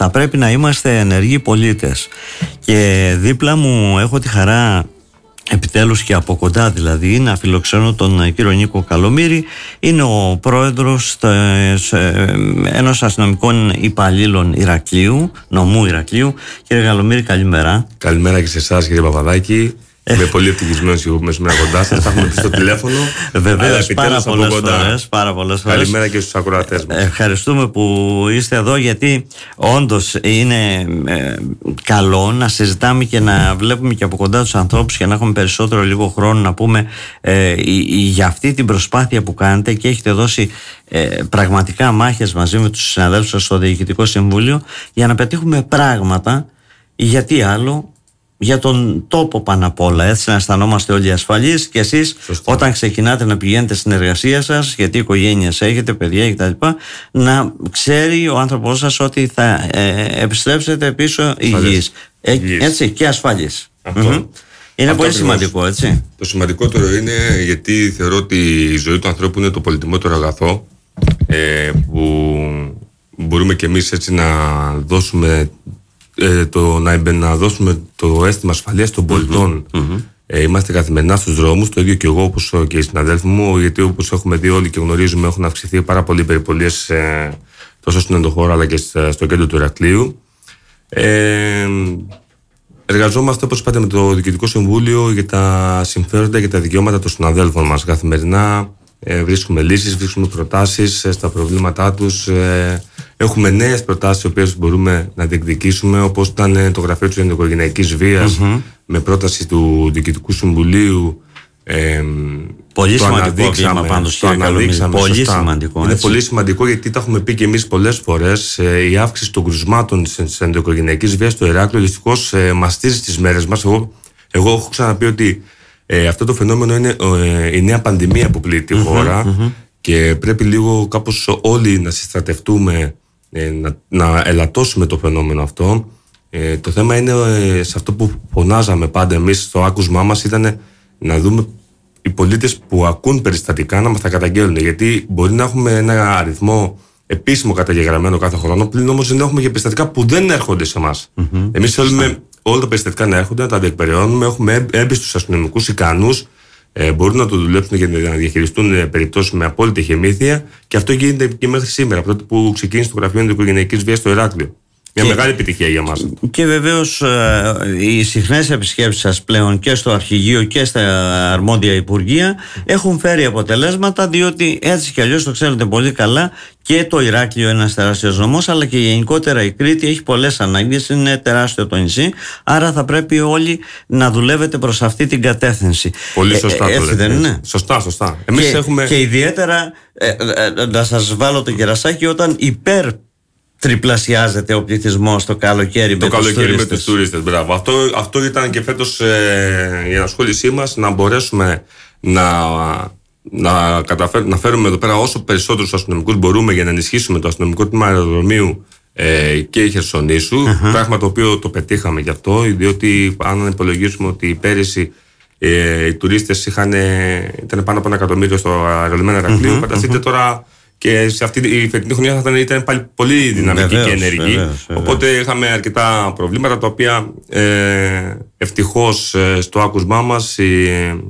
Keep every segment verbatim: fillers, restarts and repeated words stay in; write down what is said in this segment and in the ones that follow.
θα πρέπει να είμαστε ενεργοί πολίτες. Και δίπλα μου έχω τη χαρά, επιτέλους και από κοντά δηλαδή, να φιλοξενώ τον κύριο Νίκο Καλομήρη. Είναι ο πρόεδρος ενός αστυνομικών υπαλλήλων Ηρακλείου, νομού Ηρακλείου. Κύριε Καλομήρη, καλημέρα. Καλημέρα και σε εσάς, κύριε Παπαδάκη. Είμαι πολύ ευτυχισμένος που είμαι σήμερα κοντά σας. Θα έχουμε πει στο τηλέφωνο. Βεβαίως, πάρα πολλές φορές, πάρα πολλές φορές. Καλημέρα και στους ακροατές μας. Ευχαριστούμε που είστε εδώ, γιατί όντως είναι ε, καλό να συζητάμε και να βλέπουμε και από κοντά τους ανθρώπους και να έχουμε περισσότερο λίγο χρόνο να πούμε ε, για αυτή την προσπάθεια που κάνετε, και έχετε δώσει ε, πραγματικά μάχες μαζί με τους συναδέλφους σας στο Διοικητικό Συμβούλιο για να πετύχουμε πράγματα. Γιατί άλλο? Για τον τόπο πάνω απ' όλα, έτσι, να αισθανόμαστε όλοι ασφαλείς. Και εσείς, σωστά, όταν ξεκινάτε να πηγαίνετε στην εργασία σας, γιατί οικογένειες έχετε, παιδιά κτλ., να ξέρει ο άνθρωπός σας ότι θα ε, επιστρέψετε πίσω υγιείς, ε, έτσι, και ασφαλείς. Αυτό. Mm-hmm. Είναι Αυτό πολύ ακριβώς σημαντικό, έτσι. Το σημαντικότερο είναι γιατί θεωρώ ότι η ζωή του ανθρώπου είναι το πολυτιμότερο αγαθό, ε, που μπορούμε κι εμείς έτσι να δώσουμε. Ε, το, να, να δώσουμε το αίσθημα ασφαλείας των πολιτών. Mm-hmm. Ε, είμαστε καθημερινά στους δρόμους, το ίδιο και εγώ όπως και οι συναδέλφοι μου, γιατί όπως έχουμε δει όλοι και γνωρίζουμε, έχουν αυξηθεί πάρα πολλοί περιπολίες ε, τόσο στην ενδοχώρα αλλά και στο κέντρο του Ηρακλείου. Ε, εργαζόμαστε, όπως είπατε, με το Διοικητικό Συμβούλιο για τα συμφέροντα και τα δικαιώματα των συναδέλφων μας. Καθημερινά ε, βρίσκουμε λύσεις, βρίσκουμε προτάσεις ε, στα προβλήματά τους. Ε, Έχουμε νέες προτάσεις, οι οποίες μπορούμε να διεκδικήσουμε, όπως ήταν το γραφείο της ενδοοικογενειακής βίας, mm-hmm. με πρόταση του Διοικητικού Συμβουλίου. Ε, πολύ το σημαντικό βήμα πάντως, το αναδείξαμε. Πολύ σωστά. σημαντικό. Είναι έτσι. πολύ σημαντικό, γιατί τα έχουμε πει και εμείς πολλές φορές. Ε, η αύξηση των κρουσμάτων της ενδοοικογενειακής βίας στο Ηράκλειο δυστυχώς ε, μαστίζει στις μέρες μας. Εγώ, εγώ έχω ξαναπεί ότι ε, αυτό το φαινόμενο είναι ε, η νέα πανδημία που πλήττει τη χώρα, mm-hmm, mm-hmm. και πρέπει λίγο κάπως όλοι να συστρατευτούμε. Να, να ελαττώσουμε το φαινόμενο αυτό. Ε, το θέμα είναι ε, σε αυτό που φωνάζαμε πάντα εμείς στο άκουσμά μας, ήταν να δούμε οι πολίτες που ακούν περιστατικά να μας τα καταγγέλνουν. Γιατί μπορεί να έχουμε ένα αριθμό επίσημο καταγεγραμμένο κάθε χρόνο, πλην όμως δεν έχουμε και περιστατικά που δεν έρχονται σε εμάς. Mm-hmm. Εμείς θέλουμε όλα τα περιστατικά να έρχονται, να τα διεκπεραιώνουμε. Έχουμε έμπιστους αστυνομικούς ικανούς. Ε, μπορούν να το δουλέψουν και να διαχειριστούν περιπτώσεις με απόλυτη χεμήθεια, και αυτό γίνεται και μέχρι σήμερα, από τότε που ξεκίνησε το γραφείο ενδοοικογενειακής βίας στο Ηράκλειο. Μια και, μεγάλη επιτυχία για μας. Και βεβαίως ε, οι συχνές επισκέψεις σας πλέον και στο αρχηγείο και στα αρμόδια υπουργεία έχουν φέρει αποτελέσματα, διότι έτσι κι αλλιώς το ξέρετε πολύ καλά, και το Ηράκλειο είναι ένας τεράστιος νομός, αλλά και γενικότερα η Κρήτη έχει πολλές ανάγκες, είναι τεράστιο το νησί, άρα θα πρέπει όλοι να δουλεύετε προς αυτή την κατεύθυνση. Πολύ σωστά ε, ε, το λέτε. Δεν είναι? Σωστά, σωστά. Εμείς και, έχουμε... και ιδιαίτερα ε, ε, ε, να σας βάλω το κερασάκι, όταν υπέρ τριπλασιάζεται ο πληθυσμός το καλοκαίρι, το με, καλοκαίρι τους με τους τουρίστες. Μπράβο. Αυτό, αυτό ήταν και φέτος ε, η ενασχόλησή μας, να μπορέσουμε να, να, καταφέρ, να φέρουμε εδώ πέρα όσο περισσότερους αστυνομικούς μπορούμε για να ενισχύσουμε το αστυνομικό τμήμα αεροδρομίου ε, και η Χερσονήσου. Uh-huh. Πράγμα το οποίο το πετύχαμε γι' αυτό, διότι αν υπολογίσουμε ότι πέρυσι ε, οι τουρίστες είχαν, ήταν πάνω από ένα εκατομμύριο στο αερολιμένο Ηρακλείου, uh-huh, φανταστείτε uh-huh. τώρα. Και σε αυτή η φετινή χρονιά θα ήταν, ήταν πάλι πολύ δυναμική, βεβαίως, και ενεργή. Βεβαίως, βεβαίως. Οπότε είχαμε αρκετά προβλήματα, τα οποία ε, ευτυχώς ε, στο άκουσμά μας η,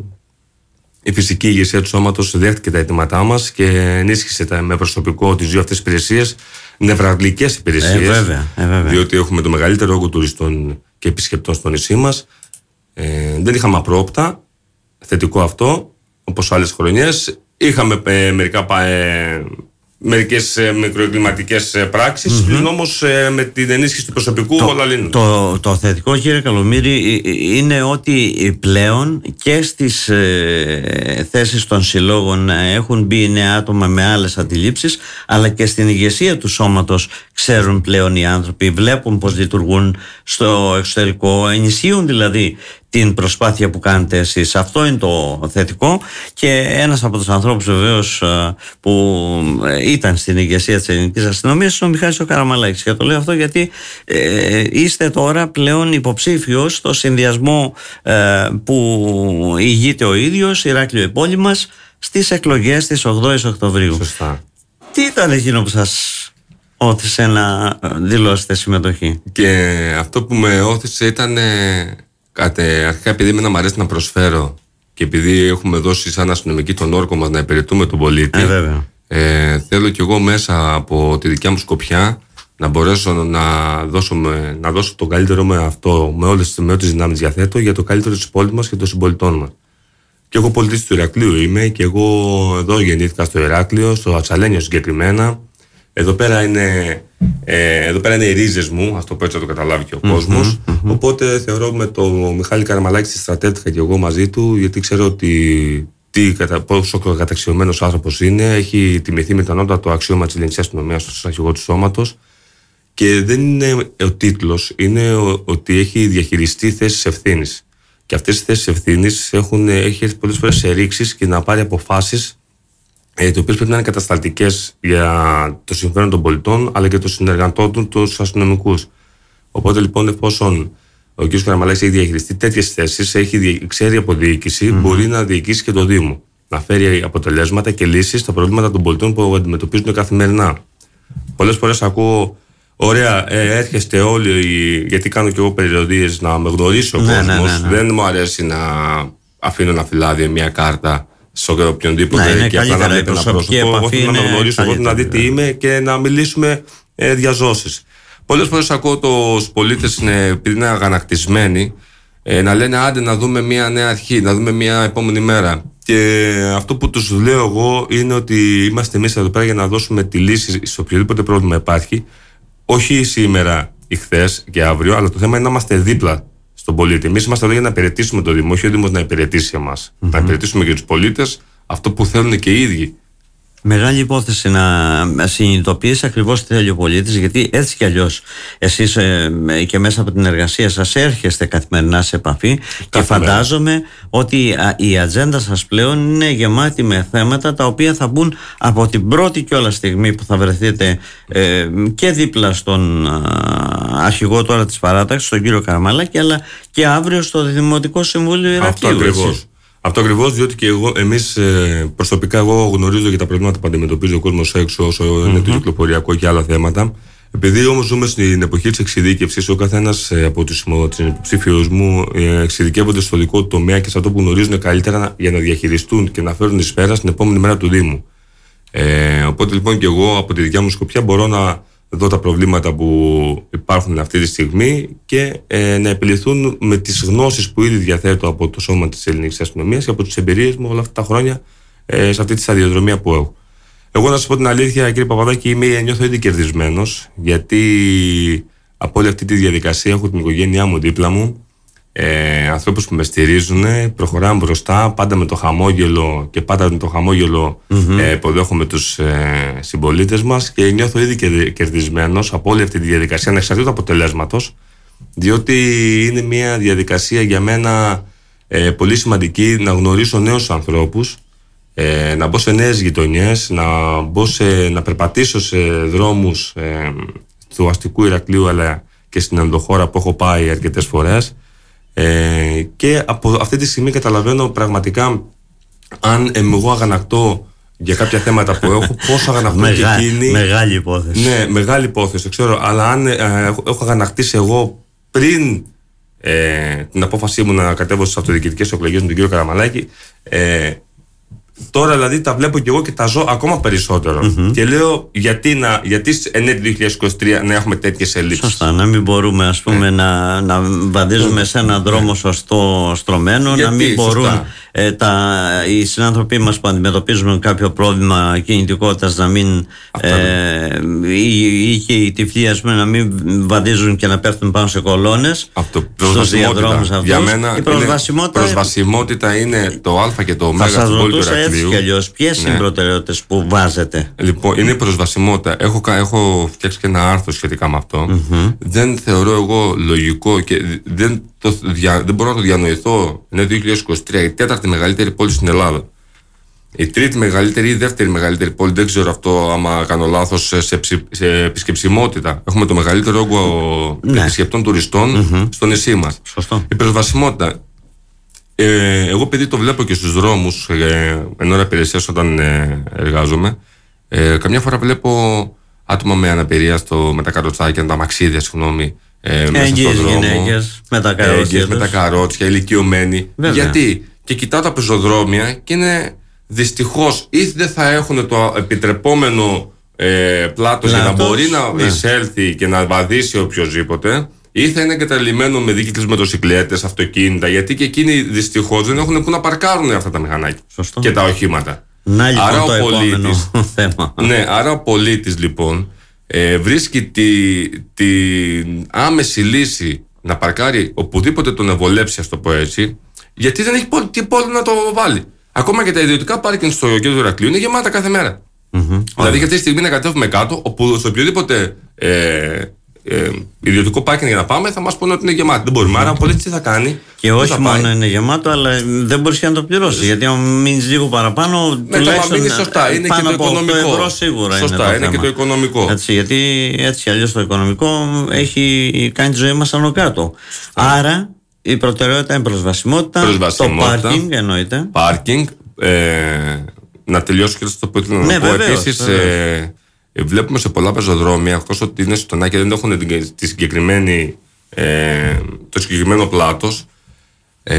η φυσική ηγεσία του σώματος δέχτηκε τα αιτήματά μας και ενίσχυσε τα, με προσωπικό τις δύο αυτές τις υπηρεσίες, νευραλγικές υπηρεσίες. Ε, βέβαια, ε, βέβαια. Διότι έχουμε το μεγαλύτερο όγκο τουριστών και επισκεπτών στο νησί μας. Ε, δεν είχαμε απρόοπτα, θετικό αυτό, όπως άλλες χρονιές. Είχαμε ε, μερικά, ε, μερικές ε, μικροεγκληματικές ε, πράξεις, mm-hmm. πλην όμως ε, με την ενίσχυση του προσωπικού το, όλα λύνουν. Το, το θετικό, κύριε Καλομήρη, είναι ότι πλέον και στις ε, θέσεις των συλλόγων έχουν μπει νέα άτομα με άλλες αντιλήψεις, αλλά και στην ηγεσία του σώματος ξέρουν πλέον οι άνθρωποι, βλέπουν πώς λειτουργούν στο εξωτερικό, ενισχύουν δηλαδή την προσπάθεια που κάνετε εσείς. Αυτό είναι το θετικό, και ένας από τους ανθρώπους βεβαίως που ήταν στην ηγεσία της ελληνικής αστυνομίας είναι ο Μιχάλης ο Καραμαλάκης, και το λέω αυτό γιατί ε, είστε τώρα πλέον υποψήφιος στο συνδυασμό ε, που ηγείται ο ίδιος, Ηράκλειο η πόλη μας, στις εκλογές της ογδόης Οκτωβρίου. Σωστά. Τι ήταν εκείνο που σας όθησε να δηλώσετε συμμετοχή? Και αυτό που με όθησε ήταν ε, αρχικά επειδή εμένα μου αρέσει να προσφέρω και επειδή έχουμε δώσει σαν αστυνομική τον όρκο μας να υπηρετούμε τον πολίτη. Ε, βέβαια. Ε, θέλω κι εγώ μέσα από τη δικιά μου σκοπιά να μπορέσω να δώσω, να δώσω το καλύτερο με αυτό, με όλες με τις δυνάμεις διαθέτω για το καλύτερο της πόλης μας και των συμπολιτών μας. Και εγώ πολίτης του Ηρακλείου είμαι και εγώ εδώ γεννήθηκα στο Ηράκλειο, στο Ατσαλένιο συγκεκριμένα. Εδώ πέρα είναι, ε, εδώ πέρα είναι οι ρίζες μου, αυτό που έτσι θα το καταλάβει και ο κόσμος. Mm-hmm, mm-hmm. Οπότε θεωρώ με το Μιχάλη Καραμαλάκη στρατεύτηκα και εγώ μαζί του, γιατί ξέρω ότι τι, πόσο καταξιωμένος άνθρωπος είναι, έχει τιμηθεί με το ανώτατο αξίωμα της ελληνικής αστυνομίας ως αρχηγό του σώματος. Και δεν είναι ο τίτλος, είναι ο, ότι έχει διαχειριστεί θέσεις ευθύνης. Και αυτές οι θέσεις ευθύνης έχουν, έχει έρθει πολλές φορές σε ρήξεις και να πάρει αποφάσεις ε, οι οποίες πρέπει να είναι κατασταλτικές για το συμφέρον των πολιτών αλλά και των συνεργατών του, τους αστυνομικούς. Οπότε λοιπόν, εφόσον ο κ. Καραμαλάκης έχει διαχειριστεί τέτοιες θέσεις, έχει, ξέρει από διοίκηση, mm-hmm. μπορεί να διοικήσει και το Δήμο. Να φέρει αποτελέσματα και λύσεις στα προβλήματα των πολιτών που αντιμετωπίζουν καθημερινά. Πολλές φορές ακούω. Ωραία, ε, έρχεστε όλοι, γιατί κάνω και εγώ περιοδίες να με γνωρίσει ο ναι, κόσμος. Ναι, ναι, ναι. Δεν μου αρέσει να αφήνω ένα φυλάδιο, μια κάρτα σε οποιονδήποτε ναι, και απλά να βλέπει ένα πρόσωπο. Εγώ θέλω να με γνωρίσω, εγώ να δει τι είμαι και να μιλήσουμε ε, διαζώσεις. Πολλές φορές ακούω τους πολίτες, επειδή είναι αγανακτισμένοι, ε, να λένε άντε να δούμε μια νέα αρχή, να δούμε μια επόμενη μέρα. Και αυτό που τους λέω εγώ είναι ότι είμαστε εμείς εδώ πέρα για να δώσουμε τη λύση σε οποιοδήποτε πρόβλημα υπάρχει. Όχι σήμερα ή χθες και αύριο, αλλά το θέμα είναι να είμαστε δίπλα στον πολίτη. Εμείς είμαστε εδώ για να υπηρετήσουμε το Δήμο, όχι ο Δήμος να υπηρετήσει εμάς. Mm-hmm. Να υπηρετήσουμε και τους πολίτες αυτό που θέλουν και οι ίδιοι. Μεγάλη υπόθεση να συνειδητοποιήσει ακριβώς τι θέλει ο πολίτης, γιατί έτσι κι αλλιώς εσείς ε, και μέσα από την εργασία σας έρχεστε καθημερινά σε επαφή και φαντάζομαι ότι α, η ατζέντα σας πλέον είναι γεμάτη με θέματα τα οποία θα μπουν από την πρώτη κιόλας στιγμή που θα βρεθείτε ε, και δίπλα στον α, αρχηγό τώρα της παράταξης, τον κύριο Καραμαλάκη, αλλά και αύριο στο Δημοτικό Συμβούλιο Ηρακλείου. Αυτό ακριβώς. Αυτό ακριβώς, διότι και εγώ, εμείς προσωπικά, εγώ γνωρίζω για τα προβλήματα που αντιμετωπίζει ο κόσμος έξω, όσο mm-hmm. είναι το κυκλοφοριακό και άλλα θέματα. Επειδή όμως ζούμε στην εποχή της εξειδίκευσης, ο καθένας από τους υποψήφιους μου εξειδικεύονται στο δικό του τομέα και σε αυτό που γνωρίζουν καλύτερα για να διαχειριστούν και να φέρουν εις πέρα στην επόμενη μέρα του Δήμου. Ε, οπότε λοιπόν και εγώ από τη δικιά μου σκοπιά μπορώ να δω τα προβλήματα που υπάρχουν αυτή τη στιγμή και ε, να επιληθούν με τις γνώσεις που ήδη διαθέτω από το σώμα της ελληνικής αστυνομίας και από τις εμπειρίες μου όλα αυτά τα χρόνια ε, σε αυτή τη σταδιοδρομία που έχω. Εγώ να σας πω την αλήθεια, κύριε Παπαδάκη, είμαι, νιώθω ήδη κερδισμένος, γιατί από όλη αυτή τη διαδικασία έχω την οικογένειά μου δίπλα μου, ε, ανθρώπους που με στηρίζουν, προχωράμε μπροστά, πάντα με το χαμόγελο και πάντα με το χαμόγελο mm-hmm. ε, υποδέχομαι τους ε, συμπολίτες μας και νιώθω ήδη κερδισμένος από όλη αυτή τη διαδικασία, ανεξαρτήτως αποτελέσματος, διότι είναι μια διαδικασία για μένα ε, πολύ σημαντική να γνωρίσω νέους ανθρώπους, ε, να μπω σε νέες γειτονιές, να, μπω σε, να περπατήσω σε δρόμους ε, του αστικού Ηρακλείου αλλά και στην ενδοχώρα που έχω πάει αρκετές φορές. Ε, και από αυτή τη στιγμή καταλαβαίνω πραγματικά αν εγώ αγανακτώ για κάποια θέματα που έχω, πόσο αγανακτώ και εκείνη. Μεγάλη υπόθεση. Ναι, μεγάλη υπόθεση, ξέρω, αλλά αν ε, έχω αγανακτήσει εγώ πριν ε, την απόφασή μου να κατέβω στις αυτοδιοικητικές εκλογές με τον κύριο Καραμαλάκη, ε, τώρα δηλαδή τα βλέπω και εγώ και τα ζω ακόμα περισσότερο. Mm-hmm. Και λέω γιατί, να, γιατί εν έτη δύο χιλιάδες είκοσι τρία να έχουμε τέτοιες ελλείψεις. Σωστά, να μην μπορούμε ας πούμε yeah. να, να βαδίζουμε σε έναν δρόμο σωστό στρωμένο, γιατί, να μην μπορούν ε, τα, οι συνάνθρωποι μας που αντιμετωπίζουν κάποιο πρόβλημα κινητικότητας να μην ε, ή, ή και οι τυφλοί ας πούμε να μην βαδίζουν και να πέφτουν πάνω σε κολόνες. Αυτό, στους διαδρόμους αυτούς. Για μένα η προσβασιμότητα, είναι, προσβασιμότητα είναι το α και το ω του πόλου του Ηρακλείου. Και αλλιώς, ποιες ναι. είναι οι προτεραιότητες που βάζετε? Λοιπόν, είναι η προσβασιμότητα. Έχω, έχω φτιάξει και ένα άρθρο σχετικά με αυτό. Mm-hmm. Δεν θεωρώ εγώ λογικό και δεν, το, δια, δεν μπορώ να το διανοηθώ. Είναι δύο χιλιάδες είκοσι τρία, η τέταρτη μεγαλύτερη πόλη στην Ελλάδα. Η τρίτη μεγαλύτερη ή η δεύτερη μεγαλύτερη πόλη, δεν ξέρω αυτό άμα κάνω λάθος, σε, σε, σε επισκεψιμότητα. Έχουμε το μεγαλύτερο όγκο ναι. επισκεπτών τουριστών mm-hmm. στο νησί μας. Σωστό. Η προσβασιμότητα. Ε, εγώ επειδή το βλέπω και στους δρόμους ε, εν ώρα υπηρεσίας όταν ε, εργάζομαι, ε, καμιά φορά βλέπω άτομα με αναπηρία στο, με τα καροτσάκια, τα μαξίδια, συγγνώμη, ε, μέσα έγκυες στον δρόμο. Γυναίκες με τα καρότσια. Έγκυες με τα καρότσια, ηλικιωμένοι. Βέβαια. Γιατί? Και κοιτάω τα πεζοδρόμια και είναι δυστυχώς ή δεν θα έχουν το επιτρεπόμενο ε, πλάτος για να μπορεί να ναι. εισέλθει και να βαδίσει οποιοδήποτε, ή θα είναι εγκαταλειμμένο με δίκυκλες μοτοσικλέτες, αυτοκίνητα, γιατί και εκείνοι δυστυχώς δεν έχουν που να παρκάρουν αυτά τα μηχανάκια. Σωστό. Και τα οχήματα. Να λοιπόν άρα το ο πολίτης, θέμα. Ναι, άρα ο πολίτης λοιπόν ε, βρίσκει τη, τη άμεση λύση να παρκάρει οπουδήποτε τον ευολέψει, ας το πω έτσι, γιατί δεν έχει πόλη, τι πόλη να το βάλει. Ακόμα και τα ιδιωτικά πάρκινγκ στο κέντρο του Ηρακλείου είναι γεμάτα κάθε μέρα. Mm-hmm. Δηλαδή, για αυτή τη στιγμή να κατέβουμε κάτω, όπου σε οποιοδήποτε ε, ε, ιδιωτικό πάρκινγκ για να πάμε, θα μας πούνε ότι είναι γεμάτο. Δεν μπορούμε. Mm-hmm. Άρα, ο πολίτης τι θα κάνει. Και όχι μόνο είναι γεμάτο, αλλά δεν μπορεί και να το πληρώσει. Γιατί αν μείνει λίγο παραπάνω, ναι, τουλάχιστον μείνει σωστά. Είναι και το οικονομικό. Ευρώ σίγουρα σωστά, είναι, είναι και το οικονομικό. Έτσι, γιατί έτσι αλλιώς το οικονομικό έχει κάνει τη ζωή μας άνω κάτω. Άρα, η προτεραιότητα είναι προσβασιμότητα. προσβασιμότητα το πάρκινγκ εννοείται. Πάρκινγκ. Ε, να τελειώσω και στο πω. Ναι, να πω. Επίσης, ε, βλέπουμε σε πολλά πεζοδρόμια, εκτός ότι είναι στενά και δεν έχουν τη συγκεκριμένη, ε, το συγκεκριμένο πλάτος, ε,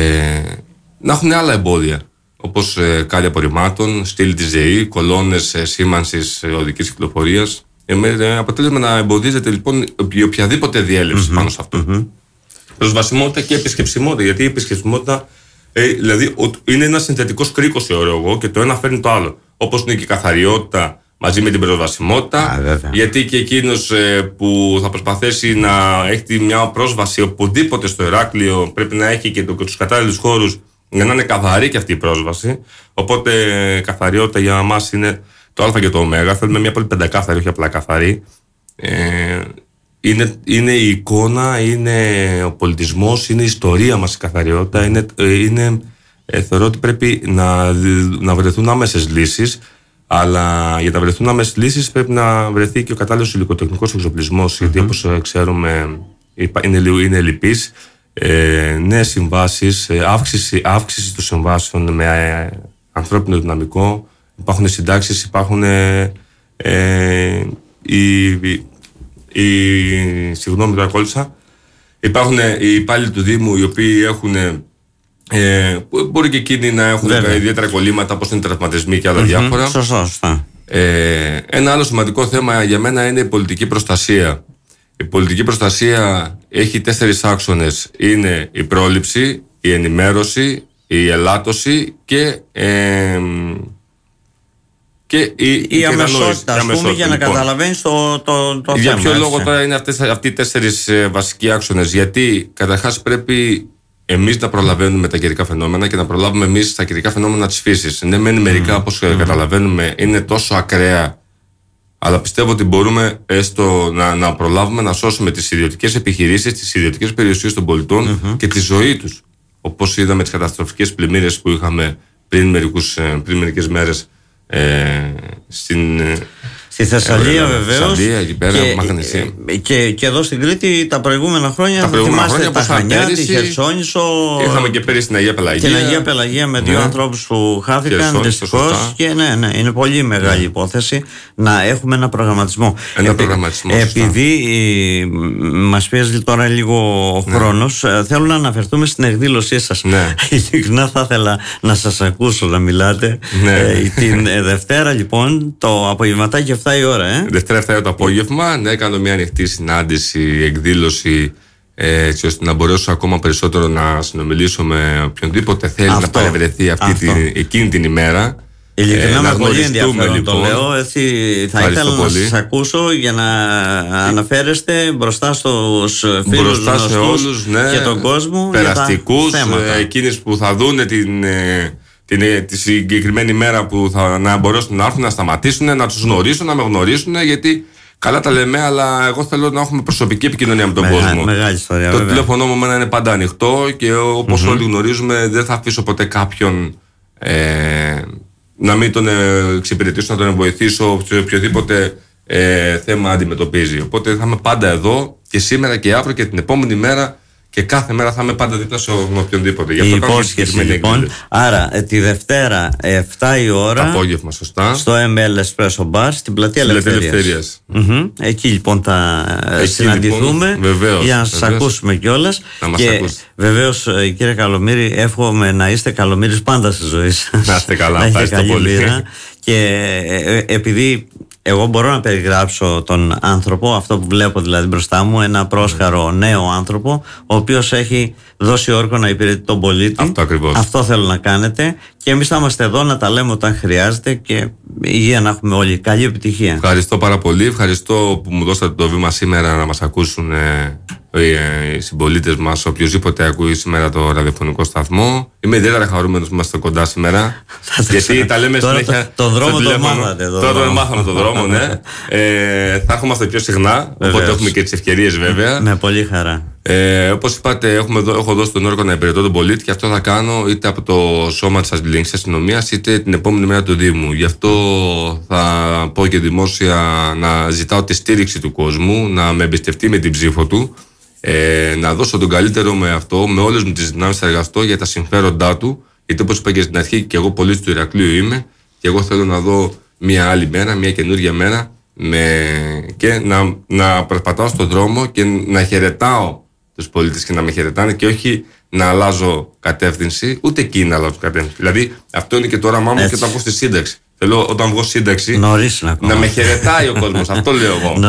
να έχουν άλλα εμπόδια. Όπως ε, κάλια απορριμμάτων, στήλη της ΔΕΗ, κολόνες ε, σήμανσης ε, οδικής κυκλοφορίας. Ε, με ε, αποτέλεσμα να εμποδίζεται λοιπόν η οποιαδήποτε διέλευση mm-hmm. πάνω σε αυτό. Mm-hmm. Προσβασιμότητα και επισκεψιμότητα. Γιατί η επισκεψιμότητα ε, δηλαδή, είναι ένα συνθετικός κρίκος, θεωρώ εγώ, και το ένα φέρνει το άλλο. Όπως είναι και η καθαριότητα μαζί με την προσβασιμότητα. Α, γιατί και εκείνος ε, που θα προσπαθήσει να έχει μια πρόσβαση οπουδήποτε στο Ηράκλειο πρέπει να έχει και, το, και τους κατάλληλους χώρους για να είναι καθαρή και αυτή η πρόσβαση. Οπότε καθαριότητα για μας είναι το Α και το Ω. Θέλουμε μια πολύ πεντακάθαρη, όχι απλά καθαρή. Ε, είναι, είναι η εικόνα, είναι ο πολιτισμός, είναι η ιστορία μας η καθαριότητα. Είναι, είναι, ε, θεωρώ ότι πρέπει να, να βρεθούν άμεσες λύσεις. Αλλά για να βρεθούν άμεσες λύσεις πρέπει να βρεθεί και ο κατάλληλος υλικοτεχνικός εξοπλισμός, mm-hmm. γιατί όπως ξέρουμε είναι, είναι λυπής. Ε, νέες συμβάσεις, αύξηση, αύξηση των συμβάσεων με ε, ανθρώπινο δυναμικό. Υπάρχουν συντάξεις, υπάρχουν ε, ε, οι, οι, οι, συγγνώμη, το ακόλουσα. Υπάρχουν οι υπάλληλοι του Δήμου οι οποίοι έχουν Ε, μπορεί και εκείνοι να έχουν Βέβαια. ιδιαίτερα κολλήματα όπως είναι τραυματισμοί και άλλα mm-hmm. διάφορα. Σωστά, σωστά. Ε, ένα άλλο σημαντικό θέμα για μένα είναι η πολιτική προστασία. Η πολιτική προστασία έχει τέσσερις άξονες. Είναι η πρόληψη, η ενημέρωση, η ελάττωση και, ε, και η, η, η αμεσότητα, ας πούμε, για να λοιπόν. καταλαβαίνεις το, το, το για θέμα. Για ποιο λόγο τώρα είναι αυτές, αυτοί οι τέσσερις ε, βασικοί άξονες? Γιατί καταρχάς πρέπει εμείς να προλαβαίνουμε τα καιρικά φαινόμενα και να προλάβουμε εμείς τα καιρικά φαινόμενα της φύσης. Ναι, μεν μερικά, mm. όπως mm. καταλαβαίνουμε, είναι τόσο ακραία, αλλά πιστεύω ότι μπορούμε έστω να, να προλάβουμε να σώσουμε τις ιδιωτικές επιχειρήσεις, τις ιδιωτικές περιουσίες των πολιτών mm-hmm. και τη ζωή τους. Όπως είδαμε τις καταστροφικές πλημμύρες που είχαμε πριν, μερικούς, πριν μερικές μέρες ε, στην... Στη Θεσσαλία, βεβαίως. Και, και, και εδώ στην Κρήτη τα προηγούμενα χρόνια. Τα προηγούμενα χρόνια, τα Χανιά, τη Χερσόνησο. Είχαμε και πέρυσι την Αγία Πελαγία. Την Αγία Πελαγία με δύο ναι. ανθρώπους που χάθηκαν δυστυχώς. Και ναι, ναι, είναι πολύ μεγάλη ναι. υπόθεση να έχουμε ένα προγραμματισμό. Ένα Επί, προγραμματισμό. Επειδή μας πιέζει τώρα λίγο ο ναι. χρόνος, θέλω να αναφερθούμε στην εκδήλωσή σας. Ναι. Ειλικρινά θα ήθελα να σας ακούσω να μιλάτε. Ναι. Ε, την Δευτέρα, λοιπόν, το απογευματάκι εφτά η ώρα, ε. Δευτέρα εφτά το απόγευμα, ναι, κάνω μια ανοιχτή συνάντηση, εκδήλωση, έτσι ώστε να μπορέσω ακόμα περισσότερο να συνομιλήσω με οποιονδήποτε θέλει αυτό, να παρευρεθεί αυτή την, εκείνη την ημέρα. Ειλικρινά με πολύ ενδιαφέρον λοιπόν. Το λέω, έτσι, θα Ευχαριστώ ήθελα πολύ. Να σας ακούσω για να αναφέρεστε μπροστά στους φίλους μπροστά σε όλους, ναι, και τον κόσμο, περαστικούς, εκείνες που θα δούνε την... Την, τη συγκεκριμένη μέρα που θα να μπορέσουν να έρθουν, να σταματήσουν, να τους γνωρίσουν, να με γνωρίσουν, γιατί καλά τα λέμε, αλλά εγώ θέλω να έχουμε προσωπική επικοινωνία με τον Μεγάλη, κόσμο. Μεγάλη ιστορία, το βέβαια. τηλέφωνο μου είναι πάντα ανοιχτό και όπως mm-hmm. όλοι γνωρίζουμε, δεν θα αφήσω ποτέ κάποιον ε, να μην τον εξυπηρετήσω, να τον βοηθήσω σε οποιοδήποτε ε, θέμα αντιμετωπίζει. Οπότε θα είμαι πάντα εδώ και σήμερα και αύριο και την επόμενη μέρα και κάθε μέρα θα είμαι πάντα δίπλα σε οποιονδήποτε. Η υπόσχεση λοιπόν. Άρα τη Δευτέρα εφτά η ώρα. Απόγευμα, σωστά. Στο εμ ελ Espresso Bar στην Πλατεία Ελευθερίας. Mm-hmm. Εκεί λοιπόν θα Εκεί, συναντηθούμε λοιπόν, βεβαίως, για να σας ακούσουμε κιόλας. Και βεβαίως, κύριε Καλομήρη, εύχομαι να είστε καλομύρης πάντα στη ζωή σας. Να είστε καλά, ευχαριστώ πολύ. Και ε, επειδή εγώ μπορώ να περιγράψω τον άνθρωπο, αυτό που βλέπω δηλαδή μπροστά μου, ένα πρόσχαρο νέο άνθρωπο, ο οποίος έχει δώσει όρκο να υπηρετεί τον πολίτη. Αυτό ακριβώς. Αυτό θέλω να κάνετε και εμείς θα είμαστε εδώ να τα λέμε όταν χρειάζεται και υγεία να έχουμε όλοι. Καλή επιτυχία. Ευχαριστώ πάρα πολύ. Ευχαριστώ που μου δώσατε το βήμα σήμερα να μας ακούσουν ε, οι συμπολίτες μας, οποιοδήποτε ακούει σήμερα το ραδιοφωνικό σταθμό. Είμαι ιδιαίτερα χαρούμενος που είμαστε κοντά σήμερα. Γιατί τα λέμε τώρα συνέχεια. Το, τον δρόμο τον μάθατε. Τώρα τον μάθαμε τον δρόμο, ναι. ε, θα έρχομαστε πιο συχνά. Βεβαίως. Οπότε έχουμε και τις ευκαιρίες βέβαια. Με πολύ χαρά. Ε, όπως είπατε, έχουμε, έχω δώσει τον όρκο να υπηρετώ τον πολίτη και αυτό θα κάνω είτε από το σώμα της Ελληνικής Αστυνομίας είτε την επόμενη μέρα του Δήμου. Γι' αυτό θα πω και δημόσια να ζητάω τη στήριξη του κόσμου, να με εμπιστευτεί με την ψήφο του, ε, να δώσω τον καλύτερο με αυτό, με όλες μου τις δυνάμεις θα εργαστώ για τα συμφέροντά του, γιατί όπως είπα και στην αρχή, και εγώ πολίτης του Ηρακλείου είμαι και εγώ θέλω να δω μια άλλη μέρα, μια καινούργια μέρα με... και να, να περπατάω στον δρόμο και να χαιρετάω τους πολίτες και να με χαιρετάνε και όχι να αλλάζω κατεύθυνση, ούτε εκεί να αλλάζω κατεύθυνση. Δηλαδή, αυτό είναι και το όραμά μου και όταν βγω στη σύνταξη. Θέλω όταν βγω σύνταξη να, να με χαιρετάει ο κόσμος. Αυτό λέω εγώ.